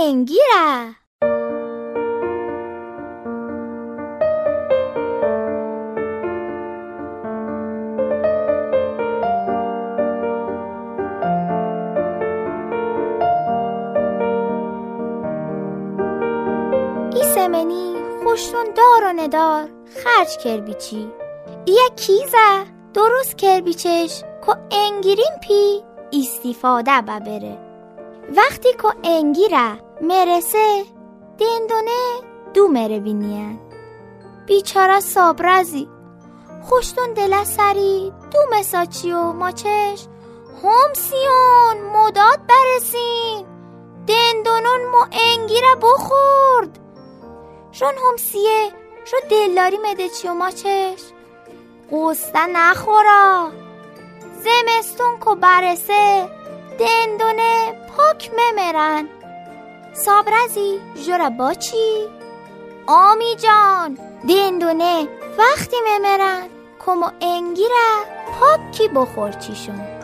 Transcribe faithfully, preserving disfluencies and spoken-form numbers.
انگیره. ای سمنی خوشتون دار و ندار خرج کربیچی. ایا کیزه درست کربیچش که انگیرین پی استفاده ببره. وقتی که انگیره مرسه دندونه دو مره بینین. بیچاره صابرزی خوشتون دل سری دو مساچی و ماچش همسیون مداد برسین دندونون ما انگیره بخورد. شون همسیه شو دلداری مده چی و ماچش قسته نخورا. زمستون که برسه دندونه پاک ممرن. صابرزی جورا با چی؟ آمی جان دندونه وقتی ممرن کمو انگیره پاکی بخور چیشون.